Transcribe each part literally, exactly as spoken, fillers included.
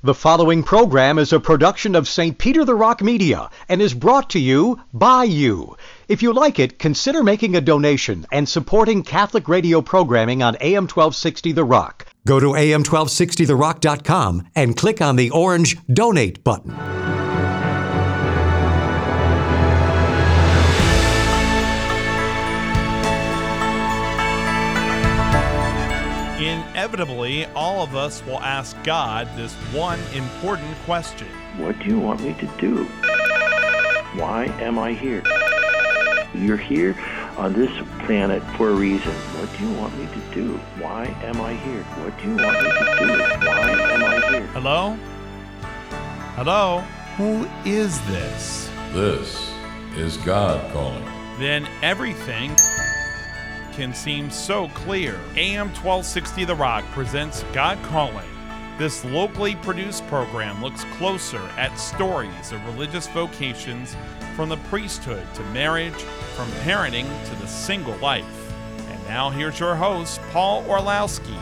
The following program is a production of Saint Peter the Rock Media and is brought to you by you. If you like it, consider making a donation and supporting Catholic radio programming on A M twelve sixty The Rock. Go to A M twelve sixty the rock dot com and click on the orange Donate button. Inevitably, all of us will ask God this one important question. What do you want me to do? Why am I here? You're here on this planet for a reason. What do you want me to do? Why am I here? What do you want me to do? Why am I here? Hello? Hello? Who is this? This is God calling. Then everything can seem so clear. A M twelve sixty The Rock presents God Calling. This locally produced program looks closer at stories of religious vocations, from the priesthood to marriage, from parenting to the single life. And now here's your host, Paul Orlowski.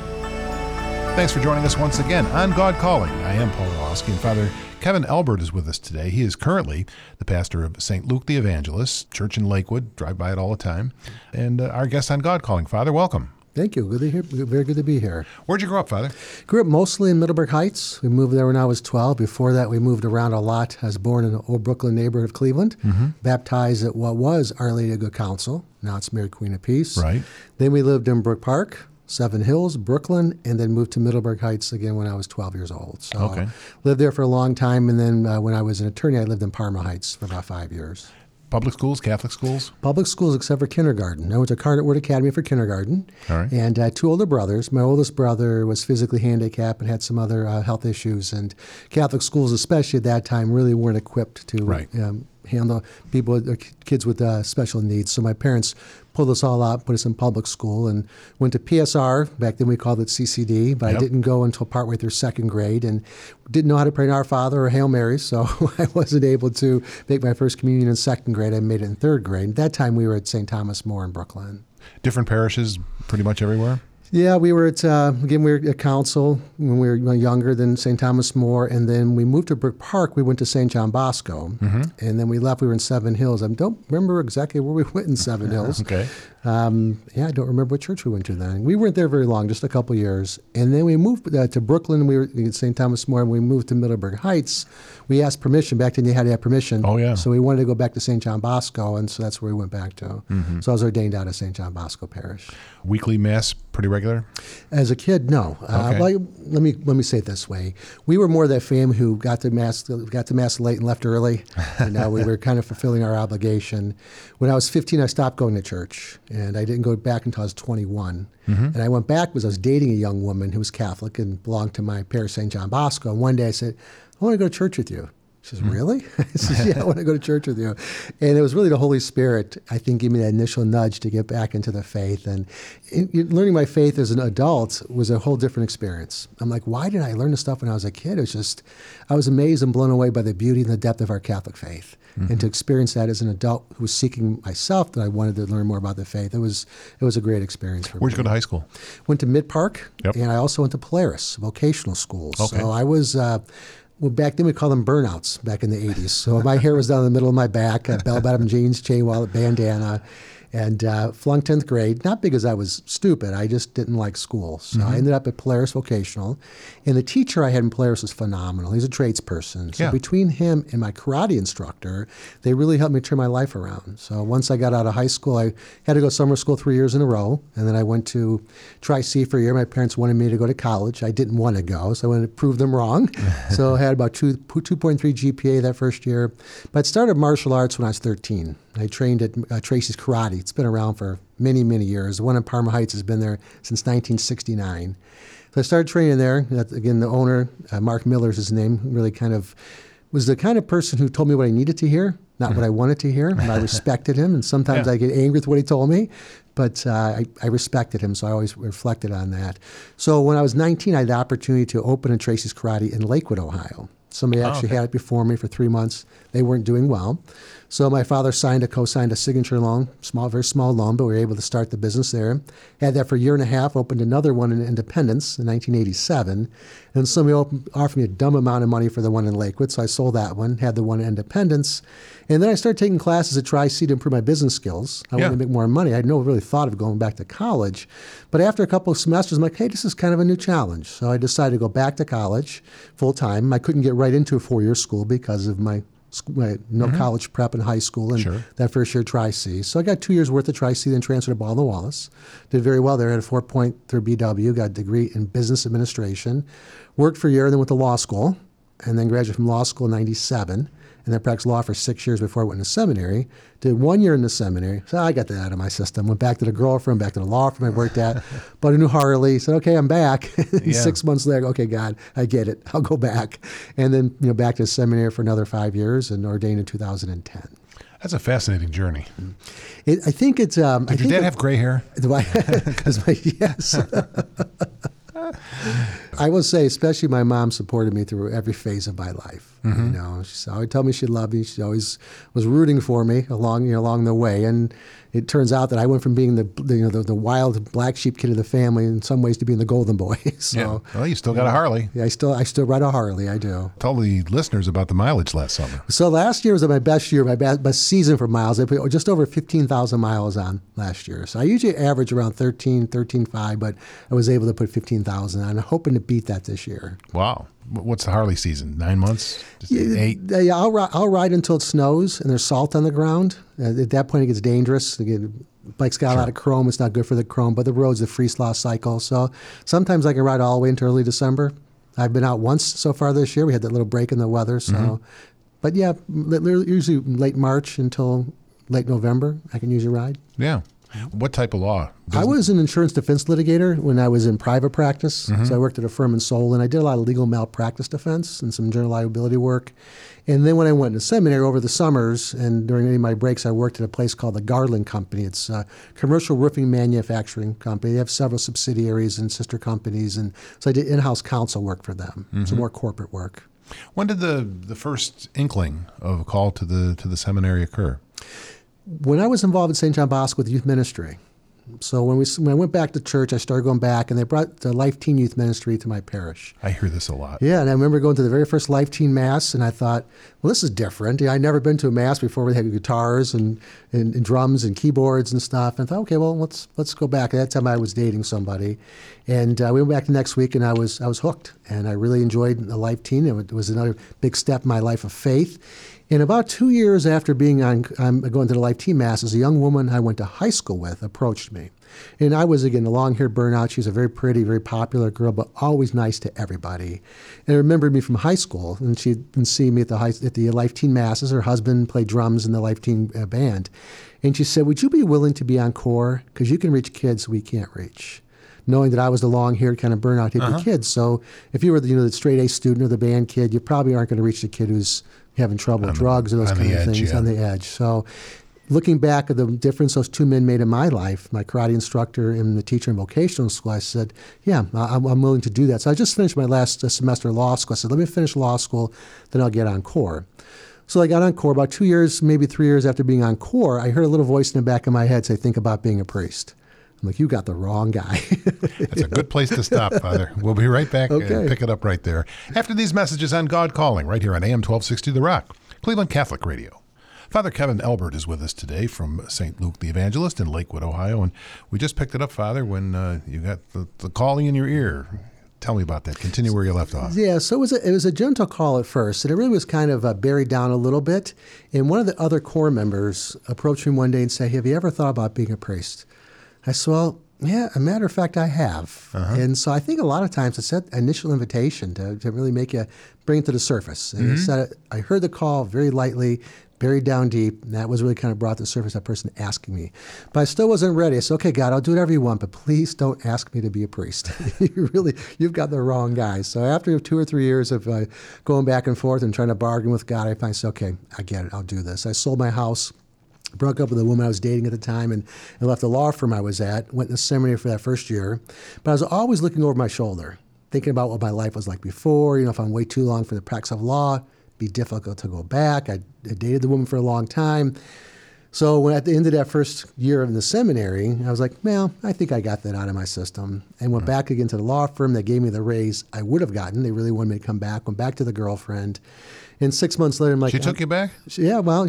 Thanks for joining us once again on God Calling. I am Paul Orlowski, and Father Kevin Elbert is with us today. He is currently the pastor of Saint Luke the Evangelist, church in Lakewood. Drive by it all the time. And uh, our guest on God Calling. Father, welcome. Thank you. Good to hear. Very good to be here. Where'd you grow up, Father? Grew up mostly in Middleburg Heights. We moved there when I was twelve. Before that, we moved around a lot. I was born in the Old Brooklyn neighborhood of Cleveland, mm-hmm. baptized at what was Our Lady of Good Counsel. Now it's Mary Queen of Peace. Right. Then we lived in Brook Park, Seven Hills, Brooklyn, and then moved to Middleburg Heights again when I was twelve years old. So okay. lived there for a long time, and then uh, when I was an attorney, I lived in Parma Heights for about five years. Public schools, Catholic schools? Public schools except for kindergarten. I went to Carnet Word Academy for kindergarten. All right. And uh, two older brothers. My oldest brother was physically handicapped and had some other uh, health issues. And Catholic schools, especially at that time, really weren't equipped to right. um, handle people, uh, kids with uh, special needs. So my parents pulled us all out, put us in public school, and went to P S R. Back then we called it C C D, but yep. I didn't go until partway through second grade and didn't know how to pray an Our Father or Hail Mary, so I wasn't able to make my first communion in second grade. I made it in third grade. At that time, we were at Saint Thomas More in Brooklyn. Different parishes pretty much everywhere? Yeah, we were at, uh, again, we were at council when we were younger than Saint Thomas More, and then we moved to Brook Park. We went to Saint John Bosco, mm-hmm. and then we left. We were in Seven Hills. I don't remember exactly where we went in Seven Hills. Okay. Um, yeah, I don't remember what church we went to then. We weren't there very long, just a couple years. And then we moved uh, to Brooklyn. We were at Saint Thomas More, and we moved to Middleburg Heights. We asked permission. Back then you had to have permission. Oh, yeah. So we wanted to go back to Saint John Bosco, and so that's where we went back to. Mm-hmm. So I was ordained out of Saint John Bosco Parish. Weekly Mass, pretty regular? As a kid, no. Okay. Uh, well, let me let me say it this way: we were more that family who got to mass got to mass late and left early. And now we were kind of fulfilling our obligation. When I was fifteen, I stopped going to church, and I didn't go back until I was twenty-one. Mm-hmm. And I went back because I was dating a young woman who was Catholic and belonged to my parish, Saint John Bosco. And one day I said, "I want to go to church with you." She says, really? I said, yeah, I want to go to church with you. And it was really the Holy Spirit, I think, gave me that initial nudge to get back into the faith. And in, in learning my faith as an adult was a whole different experience. I'm like, why did I learn this stuff when I was a kid? It was just, I was amazed and blown away by the beauty and the depth of our Catholic faith. Mm-hmm. And to experience that as an adult who was seeking myself, that I wanted to learn more about the faith, it was it was a great experience for Where'd me. you go to high school? Went to Mid-Park, yep. and I also went to Polaris, vocational schools. Okay. So I was... Uh, Well, back then we called them burnouts back in the eighties. So my hair was down the middle of my back, a bell-bottom jeans, chain wallet, bandana, and uh, flunked tenth grade. Not because I was stupid. I just didn't like school. So mm-hmm. I ended up at Polaris Vocational. And the teacher I had in Polaris was phenomenal. He's a tradesperson. So yeah. between him and my karate instructor, they really helped me turn my life around. So once I got out of high school, I had to go to summer school three years in a row. And then I went to Tri-C for a year. My parents wanted me to go to college. I didn't want to go, so I wanted to prove them wrong. So I had about two, two point three G P A that first year. But I started martial arts when I was thirteen. I trained at uh, Tracy's Karate. It's been around for many, many years. The one in Parma Heights has been there since nineteen sixty-nine. So I started training there. Again, the owner, uh, Mark Miller is his name, really kind of was the kind of person who told me what I needed to hear, not what I wanted to hear. And I respected him, and sometimes yeah. I get angry with what he told me, but uh, I, I respected him, so I always reflected on that. So when I was nineteen, I had the opportunity to open a Tracy's Karate in Lakewood, Ohio. Somebody actually oh, okay. had it before me for three months. They weren't doing well. So my father signed a co-signed a signature loan, small, very small loan, but we were able to start the business there. Had that for a year and a half, opened another one in Independence in nineteen eighty-seven. And somebody opened, offered me a dumb amount of money for the one in Lakewood, so I sold that one, had the one in Independence. And then I started taking classes at Tri-C to improve my business skills. I Yeah. wanted to make more money. I had no really thought of going back to college. But after a couple of semesters, I'm like, hey, this is kind of a new challenge. So I decided to go back to college full-time. I couldn't get right into a four-year school because of my My, no mm-hmm. college prep in high school, and sure. that first year Tri-C. So I got two years worth of Tri-C, then transferred to Baldwin Wallace. Did very well there. I had a four point through B W, got a degree in business administration. Worked for a year, then went to law school, and then graduated from law school in ninety-seven. And then practiced law for six years before I went to seminary. Did one year in the seminary. So I got that out of my system. Went back to the girlfriend, back to the law firm I worked at. Bought a new Harley. Said, okay, I'm back. Yeah. Six months later, okay, God, I get it. I'll go back. And then you know back to seminary for another five years and ordained in two thousand ten. That's a fascinating journey. It, I think it's... Um, Did I your think dad it, have gray hair? Do I? my, yes. I will say, especially my mom supported me through every phase of my life. Mm-hmm. You know, she always told me she loved me. She always was rooting for me along, you know, along the way. And it turns out that I went from being the, the you know the, the wild black sheep kid of the family in some ways to being the golden boy. So, yeah. Well, you still got a Harley. Yeah, I still I still ride a Harley. I do. Tell the listeners about the mileage last summer. So last year was my best year, my best, best season for miles. I put just over fifteen thousand miles on last year. So I usually average around thirteen, thirteen point five, but I was able to put fifteen thousand on. I'm hoping to beat that this year. Wow. What's the Harley season? Nine months? Just eight? Yeah, I'll, ri- I'll ride until it snows and there's salt on the ground. Uh, at that point, it gets dangerous. Again, bike's got sure. a lot of chrome. It's not good for the chrome, but the road's a freeze-thaw cycle. So sometimes I can ride all the way into early December. I've been out once so far this year. We had that little break in the weather. So, mm-hmm. But yeah, usually late March until late November, I can usually ride. Yeah. What type of law? Business? I was an insurance defense litigator when I was in private practice. Mm-hmm. So I worked at a firm in Seoul, and I did a lot of legal malpractice defense and some general liability work. And then when I went to seminary over the summers and during any of my breaks, I worked at a place called the Garland Company. It's a commercial roofing manufacturing company. They have several subsidiaries and sister companies. And so I did in-house counsel work for them, mm-hmm. some more corporate work. When did the, the first inkling of a call to the to the seminary occur? When I was involved in Saint John Bosco with youth ministry. So when we when I went back to church, I started going back, and they brought the Life Teen Youth Ministry to my parish. I hear this a lot. Yeah, and I remember going to the very first Life Teen Mass, and I thought, well, this is different. I'd never been to a Mass before where they had guitars and, and, and drums and keyboards and stuff. And I thought, okay, well, let's let's go back. At that time, I was dating somebody. And uh, we went back the next week, and I was I was hooked. And I really enjoyed the Life Teen. It was another big step in my life of faith. And about two years after being on, um, going to the Life Teen Masses, a young woman I went to high school with approached me. And I was, again, a long-haired burnout. She was a very pretty, very popular girl, but always nice to everybody. And I remembered me from high school, and she'd been seeing me at the high, at the Life Teen Masses. Her husband played drums in the Life Teen uh, band. And she said, would you be willing to be on corps? Because you can reach kids we can't reach. Knowing that I was the long-haired kind of burnout hippie uh-huh. kid. So if you were the, you know, the straight A student or the band kid, you probably aren't going to reach the kid who's having trouble with drugs or those kind of edge, things yeah. on the edge. So looking back at the difference those two men made in my life, my karate instructor and the teacher in vocational school, I said, yeah, I'm, I'm willing to do that. So I just finished my last semester of law school. I said, let me finish law school, then I'll get on corps. So I got on corps. About two years, maybe three years after being on corps, I heard a little voice in the back of my head say, think about being a priest. I'm like, you got the wrong guy. That's a good place to stop, Father. We'll be right back okay. and pick it up right there. After these messages on God Calling, right here on A M twelve sixty The Rock, Cleveland Catholic Radio. Father Kevin Elbert is with us today from Saint Luke the Evangelist in Lakewood, Ohio. And we just picked it up, Father, when uh, you got the, the calling in your ear. Tell me about that. Continue where you left off. Yeah, so it was a, it was a gentle call at first, and it really was kind of uh, buried down a little bit. And one of the other corps members approached me one day and said, have you ever thought about being a priest? I said, well, yeah, a matter of fact, I have. Uh-huh. And so I think a lot of times it's that initial invitation to, to really make you bring it to the surface. And mm-hmm. said, I heard the call very lightly, buried down deep, and that was really kind of brought to the surface, that person asking me. But I still wasn't ready. I said, okay, God, I'll do whatever you want, but please don't ask me to be a priest. you really, you've got the wrong guy. So after two or three years of uh, going back and forth and trying to bargain with God, I finally said, okay, I get it, I'll do this. I sold my house, broke up with the woman I was dating at the time, and, and left the law firm I was at, went to seminary for that first year. But I was always looking over my shoulder, thinking about what my life was like before. You know, if I'm way too long for the practice of law, it'd be difficult to go back. I, I dated the woman for a long time. So when at the end of that first year in the seminary, I was like, well, I think I got that out of my system. And went mm-hmm. back again to the law firm. They gave me the raise I would have gotten. They really wanted me to come back. Went back to the girlfriend. And six months later, I'm like... She took you back? Yeah, well,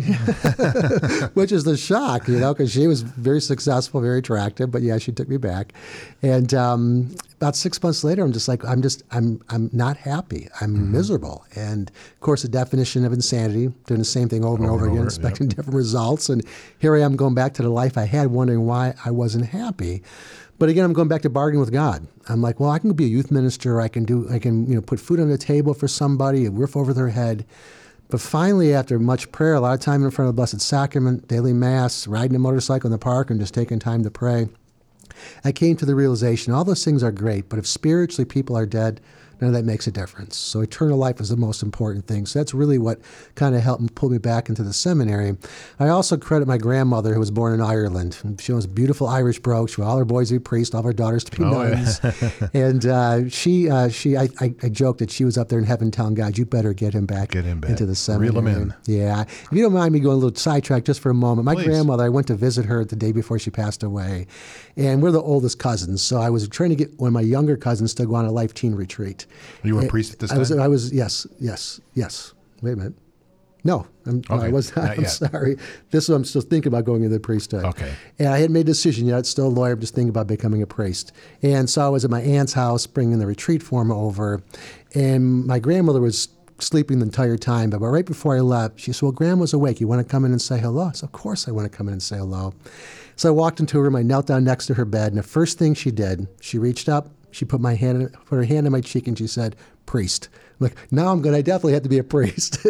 which is the shock, you know, because she was very successful, very attractive. But yeah, she took me back. And um, about six months later, I'm just like, I'm just, I'm I'm not happy. I'm mm-hmm. miserable. And of course, the definition of insanity, doing the same thing over, over and over, and over again, expecting yep. different results. And here I am going back to the life I had, wondering why I wasn't happy. But again, I'm going back to bargaining with God. I'm like, well, I can be a youth minister. I can do, I can, you know, put food on the table for somebody, a roof over their head. But finally, after much prayer, a lot of time in front of the Blessed Sacrament, daily Mass, riding a motorcycle in the park, and just taking time to pray, I came to the realization all those things are great, but if spiritually people are dead, none of that makes a difference. So eternal life is the most important thing. So that's really what kind of helped pull me back into the seminary. I also credit my grandmother, who was born in Ireland. She was a beautiful Irish brogue. She wanted all her boys to be priests, all of her daughters to be oh, nuns. Yeah. and uh, she, uh, she, I, I, I joked that she was up there in heaven telling God, you better get him back get him back. into the seminary. Reel him in. Yeah. If you don't mind me going a little sidetrack just for a moment. My Please. grandmother, I went to visit her the day before she passed away. And we're the oldest cousins. So I was trying to get one of my younger cousins to go on a life teen retreat. You were a priest at this I time? was, I was, yes, yes, yes. Wait a minute. No, I'm, okay. I was not. not I'm yet. sorry. This one I'm still thinking about going into the priesthood. Okay. And I hadn't made a decision yet. Still a lawyer. I'm just thinking about becoming a priest. And so I was at my aunt's house bringing the retreat form over. And my grandmother was sleeping the entire time. But right before I left, she said, well, Grandma's awake. You want to come in and say hello? I said, of course I want to come in and say hello. So I walked into her room. I knelt down next to her bed. And the first thing she did, she reached up. She put my hand, put her hand on my cheek, and she said, priest. I'm like, now I'm going to definitely have to be a priest.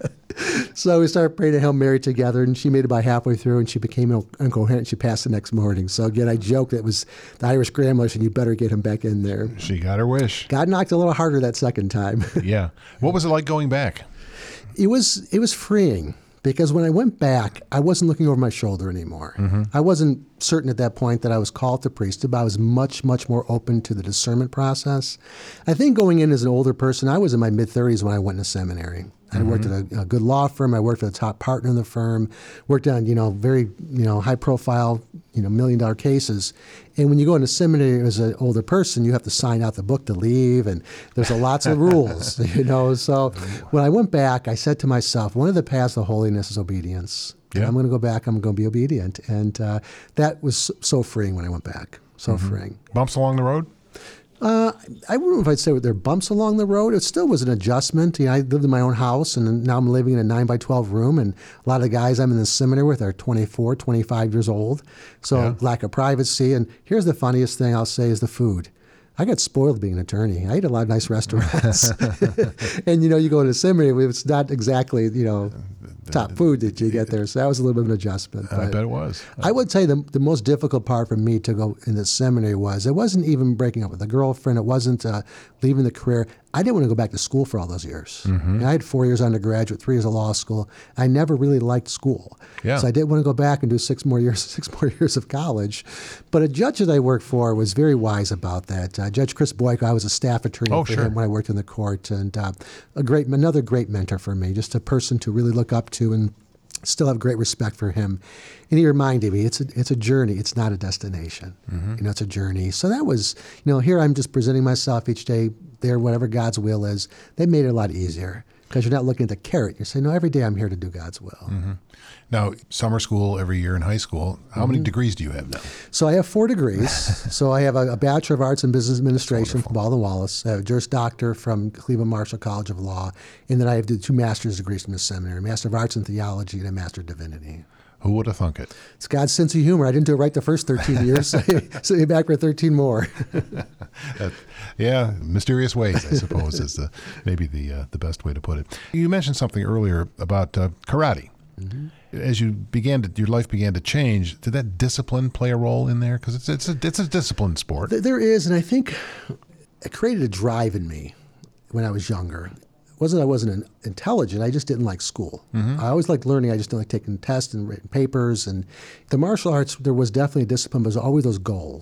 So we started praying a Hail Mary together, and she made it about halfway through, and she became incoherent. She passed the next morning. So again, I joked it was the Irish grandmother, and you better get him back in there. She got her wish. God knocked a little harder that second time. Yeah. What was it like going back? It was it was freeing. Because when I went back, I wasn't looking over my shoulder anymore. Mm-hmm. I wasn't certain at that point that I was called to priesthood, but I was much, much more open to the discernment process. I think going in as an older person, I was in my mid-thirties when I went into seminary. I mm-hmm. worked at a, a good law firm. I worked for the top partner in the firm. Worked on, you know, very, you know, high-profile, you know, million-dollar cases. And when you go into seminary as an older person, you have to sign out the book to leave, and there's a lots of rules, you know. So when I went back, I said to myself, one of the paths to holiness is obedience. Yeah. And I'm going to go back. I'm going to be obedient. And uh, that was so freeing when I went back. So mm-hmm. freeing. Bumps along the road? Uh, I wouldn't know if I'd say there were bumps along the road. It still was an adjustment. You know, I lived in my own house, and now I'm living in a nine by twelve room, and a lot of the guys I'm in the seminary with are twenty-four, twenty-five years old, so yeah. lack of privacy. And here's the funniest thing I'll say is the food. I got spoiled being an attorney. I ate a lot of nice restaurants. And, you know, you go to the seminary, it's not exactly, you know, top food that you get there. So that was a little bit of an adjustment. I bet it was. I would say the, the most difficult part for me to go in the seminary was it wasn't even breaking up with a girlfriend. It wasn't uh, leaving the career. I didn't want to go back to school for all those years. Mm-hmm. And I had four years undergraduate, three years of law school. I never really liked school. Yeah. So I didn't want to go back and do six more years, six more years of college. But a judge that I worked for was very wise about that. Uh, Judge Chris Boyko, I was a staff attorney oh, for sure. him when I worked in the court, and uh, a great, another great mentor for me, just a person to really look up to and still have great respect for him. And he reminded me, it's a, it's a journey. It's not a destination. Mm-hmm. You know, it's a journey. So that was, you know, here I'm just presenting myself each day there, whatever God's will is. They made it a lot easier because you're not looking at the carrot. You're saying, no, every day I'm here to do God's will. Mm-hmm. Now, summer school every year in high school, how mm-hmm. many degrees do you have now? So I have four degrees. So I have a, a Bachelor of Arts in Business Administration from Baldwin Wallace, I have a Juris Doctor from Cleveland Marshall College of Law, and then I have the two master's degrees from the seminary, a Master of Arts in Theology and a Master of Divinity. Who would have thunk it? It's God's sense of humor. I didn't do it right the first thirteen years, so sent me back for thirteen more. uh, yeah, mysterious ways, I suppose, is the, maybe the uh, the best way to put it. You mentioned something earlier about uh, karate. Mm-hmm. As you began to, your life began to change, did that discipline play a role in there? Because it's it's a, it's a disciplined sport. There is, and I think it created a drive in me when I was younger. It wasn't I wasn't intelligent, I just didn't like school. Mm-hmm. I always liked learning, I just didn't like taking tests and writing papers. And the martial arts, there was definitely a discipline, but there was always those goals.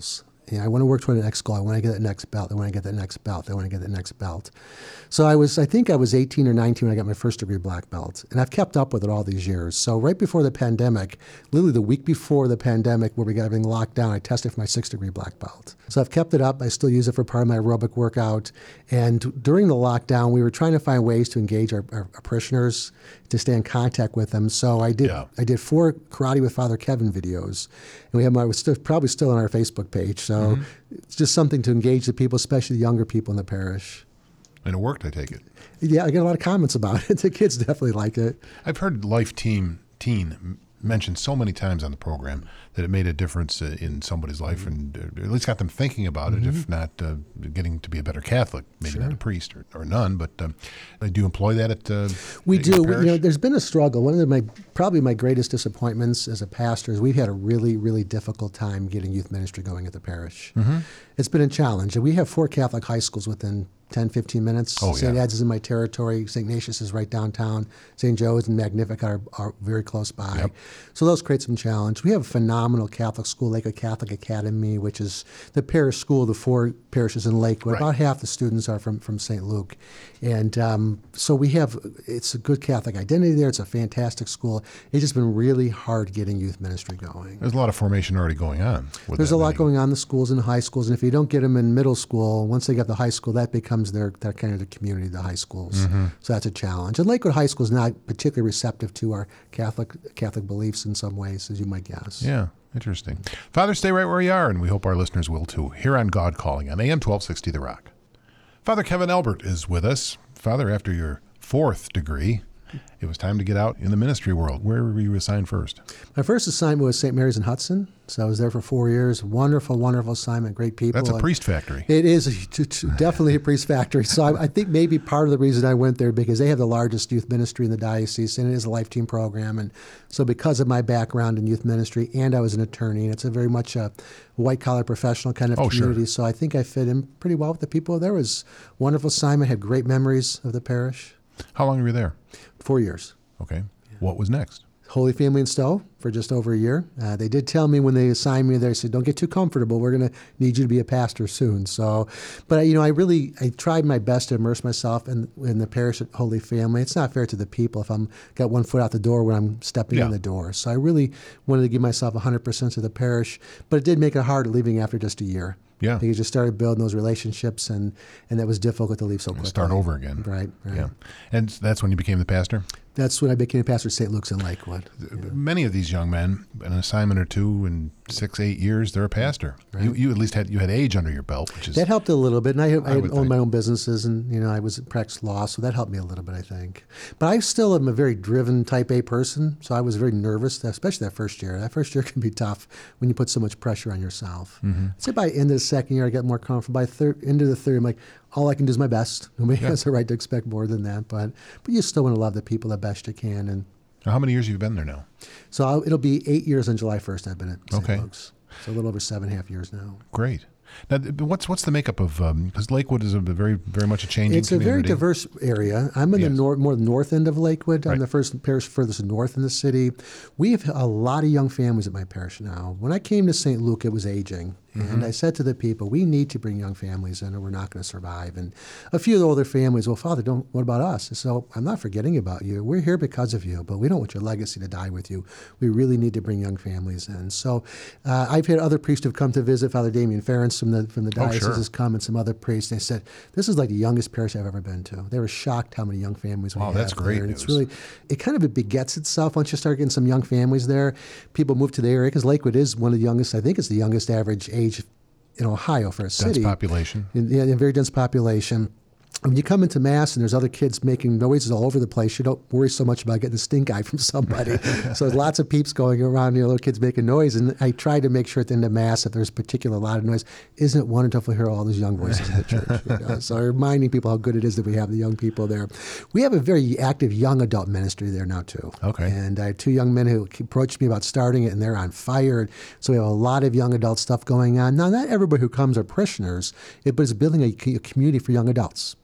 You know, I want to work toward the next goal. I want to get that next belt. I want to get that next belt. I want to get that next belt. So I was, I think I was eighteen or nineteen when I got my first degree black belt. And I've kept up with it all these years. So right before the pandemic, literally the week before the pandemic where we got everything locked down, I tested for my sixth degree black belt. So I've kept it up. I still use it for part of my aerobic workout. And during the lockdown, we were trying to find ways to engage our, our, our parishioners, to stay in contact with them. So I did Yeah. I did four Karate with Father Kevin videos. And we have my, still, probably still on our Facebook page. So mm-hmm. it's just something to engage the people, especially the younger people in the parish. And it worked, I take it. Yeah, I get a lot of comments about it. The kids definitely like it. I've heard Life Team Teen mentioned so many times on the program that it made a difference uh, in somebody's life, and uh, at least got them thinking about mm-hmm. it, if not uh, getting to be a better Catholic, maybe sure. not a priest or, or nun, but um, do you employ that at uh, We at do. your We, parish? you know, there's been a struggle. One of the, my probably my greatest disappointments as a pastor is we've had a really, really difficult time getting youth ministry going at the parish. Mm-hmm. It's been a challenge. And we have four Catholic high schools within ten, fifteen minutes. Oh, Saint yeah. Ed's is in my territory. Saint Ignatius is right downtown. Saint Joe's and Magnificat are, are very close by. Yep. So those create some challenge. We have a phenomenal Catholic school, Lakewood Catholic Academy, which is the parish school of the four parishes in Lakewood. Right. About half the students are from, from Saint Luke. And um, so we have, it's a good Catholic identity there. It's a fantastic school. It's just been really hard getting youth ministry going. There's a lot of formation already going on. with There's that a lot many. going on in the schools and the high schools, and if you don't get them in middle school, once they get to high school, that becomes their, their kind of the community, the high schools. Mm-hmm. So that's a challenge. And Lakewood High School is not particularly receptive to our Catholic Catholic beliefs in some ways, as you might guess. Yeah, interesting. Father, stay right where you are, and we hope our listeners will too, here on God Calling on A M twelve sixty The Rock. Father Kevin Elbert is with us. Father, after your fourth degree, it was time to get out in the ministry world. Where were you assigned first? My first assignment was Saint Mary's in Hudson, so I was there for four years. Wonderful, wonderful assignment, great people. That's a And priest factory. It is a, t- t- definitely a priest factory. So I, I think maybe part of the reason I went there because they have the largest youth ministry in the diocese, and it is a Life Team program. And so because of my background in youth ministry, and I was an attorney, and it's a very much a white-collar professional kind of Oh, sure. community. So I think I fit in pretty well with the people. There was a wonderful assignment, had great memories of the parish. How long were you there? Four years. Okay. What was next? Holy Family in Stowe for just over a year. Uh, they did tell me when they assigned me there, they said, don't get too comfortable. We're going to need you to be a pastor soon. So, but you know, I really, I tried my best to immerse myself in, in the parish at Holy Family. It's not fair to the people if I'm got one foot out the door when I'm stepping Yeah. in the door. So I really wanted to give myself one hundred percent to the parish, but it did make it hard leaving after just a year. Yeah. Because you started building those relationships, and, and that was difficult to leave so quickly. Start over again. Right, right. Yeah. And that's when you became the pastor? That's when I became pastor at Saint Luke's in Lakewood. Many of these young men, an assignment or two in six, eight years, they're a pastor. Right. You, you at least had you had age under your belt, which is That helped a little bit, and I, I, I had would owned think. my own businesses, and you know I was practiced law, so that helped me a little bit, I think. But I still am a very driven Type A person, so I was very nervous, especially that first year. That first year can be tough when you put so much pressure on yourself. Mm-hmm. I'd say by the end of the second year, I got more comfortable. By third, into the third, I'm like, all I can do is my best. Nobody Yeah. has a right to expect more than that, but but you still want to love the people the best you can, and Now, how many years have you been there now? so I'll, it'll be eight years on July first. I've been at Saint Okay. Luke's, so a little over seven and a half years now. Great. Now, th- what's what's the makeup of because Lakewood is a very very much a changing It's a very community. diverse area. I'm in Yes. the nor- more north end of Lakewood. Right. I'm the first parish furthest north in the city. We have a lot of young families at my parish now. When I came to Saint Luke, it was aging. Mm-hmm. And I said to the people, we need to bring young families in or we're not going to survive. And a few of the older families, well, Father, don't. what about us? So I'm not forgetting about you. We're here because of you, but we don't want your legacy to die with you. We really need to bring young families in. So uh, I've had other priests who've come to visit. Father Damien Ference from the, from the Oh, diocese sure. has come, and some other priests. They said, this is like the youngest parish I've ever been to. They were shocked how many young families we Wow, have that's great there. And it's news. really, it kind of it begets itself once you start getting some young families there. People move to the area because Lakewood is one of the youngest, I think it's the youngest average age in Ohio for a dense city. population. In, yeah, a very dense population. When you come into Mass and there's other kids making noises all over the place, you don't worry so much about getting a stink eye from somebody. So there's lots of peeps going around, you know, little kids making noise. And I try to make sure at the end of Mass, if there's a particular lot of noise, isn't it wonderful to hear all those young voices in the church? You know? So reminding people how good it is that we have the young people there. We have a very active young adult ministry there now, too. Okay. And I have two young men who approached me about starting it, and they're on fire. So we have a lot of young adult stuff going on. Now, not everybody who comes are parishioners, it, but it's building a, a community for young adults. Because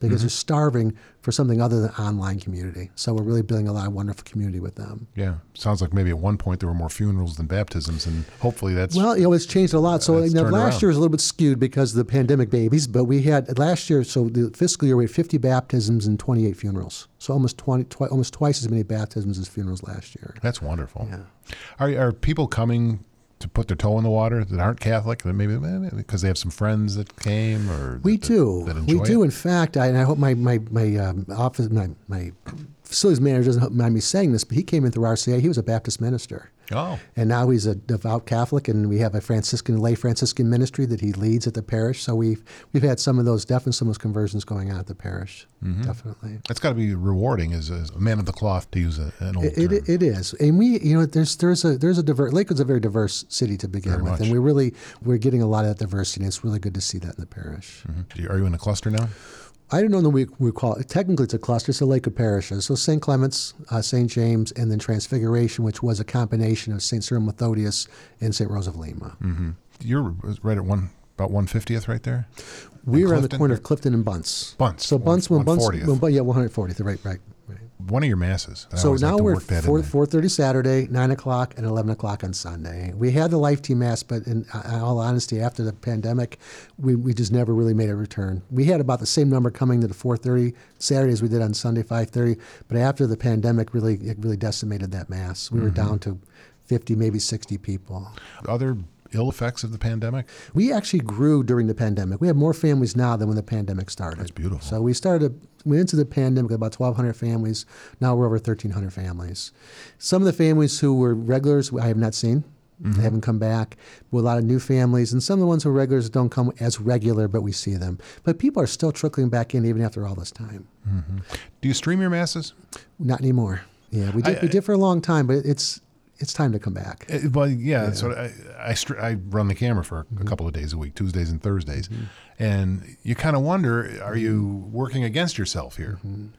because Mhm. they're starving for something other than online community. So we're really building a lot of wonderful community with them. Yeah. Sounds like maybe at one point there were more funerals than baptisms, and hopefully that's... Well, you know, it's changed a lot. So It's you know, turned last around. year was a little bit skewed because of the pandemic babies, but we had last year, so the fiscal year, we had fifty baptisms and twenty-eight funerals. So almost twenty, twi- almost twice as many baptisms as funerals last year. That's wonderful. Yeah. Are, are people coming to put their toe in the water that aren't Catholic, that maybe because they have some friends that came, or We that, do. that We enjoy do. it? In fact, I, and I hope my my my um, office, my my facilities manager doesn't mind me saying this, but he came in through R C A. He was a Baptist minister. Oh, And now he's a devout Catholic, and we have a Franciscan, lay Franciscan ministry that he leads at the parish. So we've we've had some of those, definitely some of those conversions going on at the parish, Mhm. definitely. that's got to be rewarding as a man of the cloth, to use a, an old It, term. it, it is, and we, you know, there's there's a there's a diverse. Lakewood's a very diverse city to begin Very with, much. and we really we're getting a lot of that diversity, and it's really good to see that in the parish. Mhm. Are you in a cluster now? I don't know that we, we call it, technically it's a cluster, it's a Lakewood parishes. So Saint Clement's, uh, Saint James, and then Transfiguration, which was a combination of Saint Cyril Methodius and Saint Rose of Lima. Mm-hmm. You're right at one about one fiftieth right there? We In were on the Clifton? corner of Clifton and Bunce. Bunce. So Bunce, when Bunce, one fortieth. when, Bu- yeah, one hundred fortieth, right, right, right. One of your masses. I So always like now to we're work that in four there. four thirty Saturday, nine o'clock, and eleven o'clock on Sunday. We had the Life Team Mass, but in, in all honesty, after the pandemic, we, we just never really made a return. We had about the same number coming to the four thirty Saturday as we did on Sunday, five thirty. But after the pandemic, really it really decimated that Mass. We were Mhm. down to fifty, maybe sixty people. Other ill effects of the pandemic? We actually grew during the pandemic. We have more families now than when the pandemic started. That's beautiful. So we started, we went into the pandemic with about twelve hundred families. Now we're over thirteen hundred families. Some of the families who were regulars, I have not seen. Mhm. They haven't come back. With a lot of new families, and some of the ones who are regulars don't come as regular, but we see them. But people are still trickling back in even after all this time. Mm-hmm. Do you stream your masses? Not anymore. Yeah, we did, I- we did for a long time, but it's it's time to come back. Uh, Well, yeah. That's what I I, str- I run the camera for a couple of days a week, Tuesdays and Thursdays, and you kind of wonder: are you working against yourself here?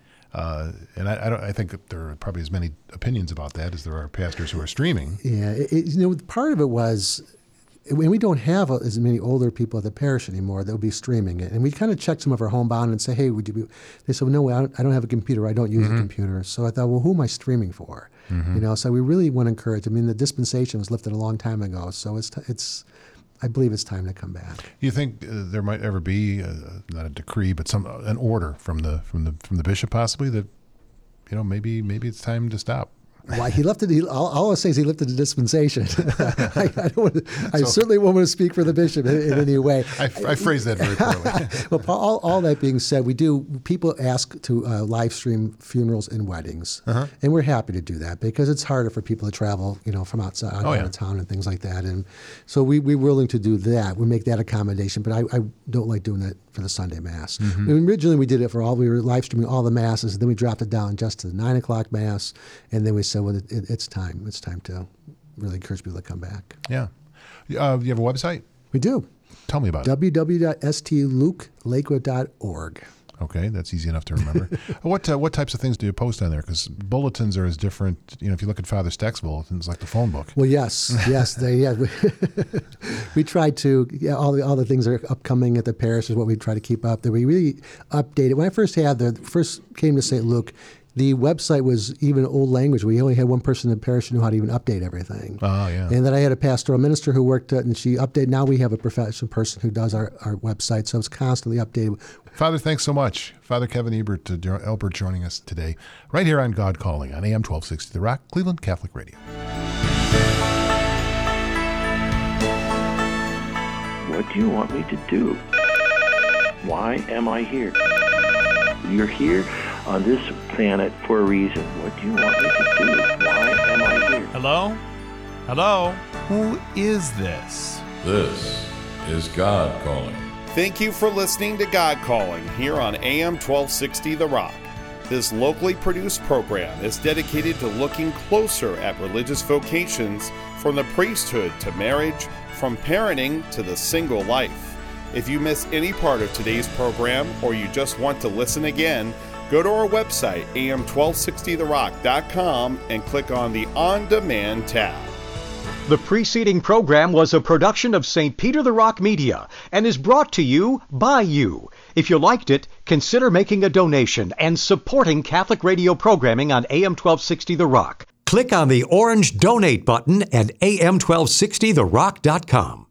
Uh, and I, I don't. I think that there are probably as many opinions about that as there are pastors who are streaming. Yeah, it, it- you know, part of it was, and we don't have as many older people at the parish anymore that would be streaming it. And we kind of checked some of our homebound and say, hey, would you be? They said, well, no, I don't, I don't have a computer. I don't use Mhm. a computer. So I thought, well, who am I streaming for? Mhm. You know, so we really want to encourage. I mean, the dispensation was lifted a long time ago, so it's t- it's. I believe it's time to come back. You think uh, there might ever be uh, not a decree, but some an order from the from the from the bishop, possibly that you know maybe maybe it's time to stop. Why he lifted? He, all, all I'll say is he lifted the dispensation. I, I, don't want to, I So- certainly won't want to speak for the bishop in, in any way. I, I phrased that very poorly. Well, Paul, all, all that being said, we do. People ask to uh, live stream funerals and weddings, Uh-huh. and we're happy to do that because it's harder for people to travel, you know, from outside out Oh, yeah. of town and things like that. And so we we're willing to do that. We make that accommodation, but I, I don't like doing that for the Sunday Mass. Mhm. I mean, originally, we did it for all. We were live streaming all the masses, and then we dropped it down just to the nine o'clock Mass, and then we said, well, it, it, it's time. It's time to really encourage people to come back. Yeah. Uh, you have a website? We do. Tell me about it. w w w dot s t luke lakewood dot org. Okay, that's easy enough to remember. what uh, what types of things do you post on there? Because bulletins are as different. You know, if you look at Father Steck's bulletins, like the phone book. Well, yes, yes, they yeah. We, we try to yeah, all the all the things that are upcoming at the parish is what we try to keep up. That we really update it. When I first had the first came to Saint Luke, the website was even old language. We only had one person in the parish who knew how to even update everything. Oh, yeah. And then I had a pastoral minister who worked it, and she updated. Now we have a professional person who does our, our website, so it's constantly updated. Father, thanks so much. Father Kevin Ebert, uh, Jo- Elbert joining us today, right here on God Calling on A M twelve sixty The Rock, Cleveland Catholic Radio. What do you want me to do? Why am I here? You're here on this planet for a reason. What do you want me to do? Why am I here? Hello? Hello? Who is this? This is God Calling. Thank you for listening to God Calling here on A M twelve sixty The Rock. This locally produced program is dedicated to looking closer at religious vocations from the priesthood to marriage, from parenting to the single life. If you missed any part of today's program or you just want to listen again, go to our website, A M twelve sixty the rock dot com, and click on the On Demand tab. The preceding program was a production of Saint Peter the Rock Media and is brought to you by you. If you liked it, consider making a donation and supporting Catholic radio programming on A M twelve sixty The Rock. Click on the orange Donate button at A M twelve sixty the rock dot com.